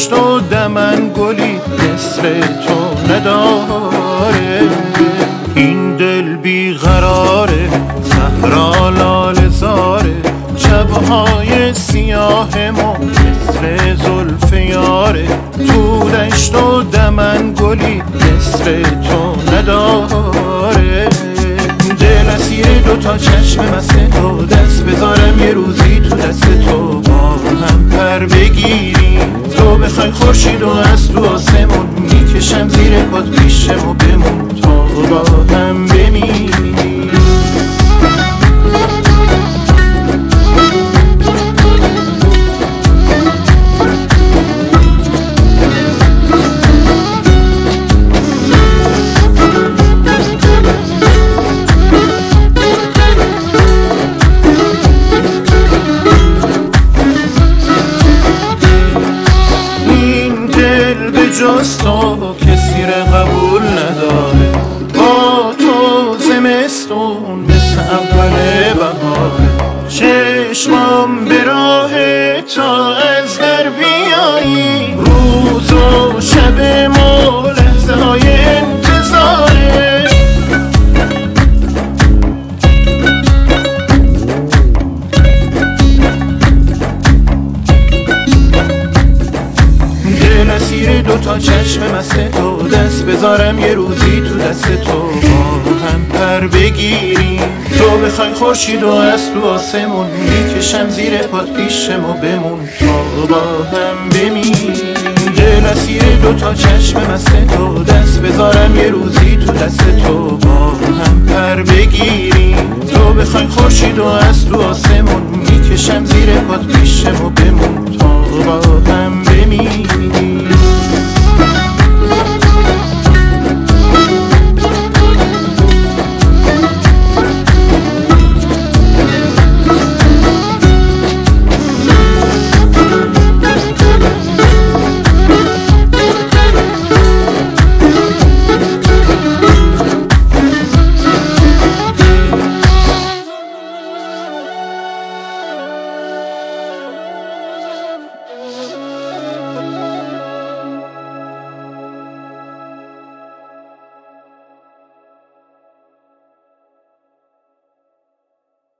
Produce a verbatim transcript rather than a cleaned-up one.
دشت و دمن گلی مثل تو نداره. این دل بیقراره، صحرا لاله زاره، شبهای سیاه ما مثل زلف یاره. تو دشت و دمن گلی مثل تو نداره. دل اسیر دوتا چشم مست تو، دست بذارم یه روزی تو دست تو با هم پر بگیریم. تو بخوای خورشید و از تو آسمون میکشم زیر پات پیشم و بمون تا با هم بمیریم. جز تو کسی را قبول نداره. با تو زمستون مثل اول بهاره. چشمام به راه تا از در بیایی. روز و شب ما لحظه های انتظاره. دل اسیر دوتا چشم مست تو، دست بذارم یه روزی تو دست تو با هم پر بگیریم. تو بخوای خورشید و از تو آسمون میکشم زیر پات پیشم و بمون تا با هم بمیریم. دل اسیر دوتا چشم مست تو، دست بذارم یه روزی تو دست تو با هم پر بگیریم. تو بخوای خورشید و از تو آسمون میکشم زیر پات پیشم و بمون تا با هم بمیریم.